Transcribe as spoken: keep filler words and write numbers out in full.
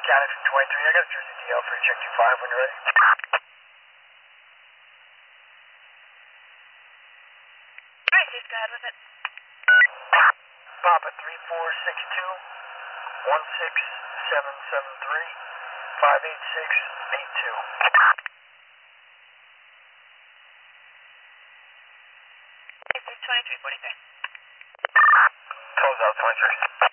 County from twenty-three, I got a Jersey D L for check two five when you're ready. Alright, Deuce, go ahead with it. Papa three four six two, one six seven seven three, five eight six eight two. This is twenty-three forty-three. Close out twenty-three.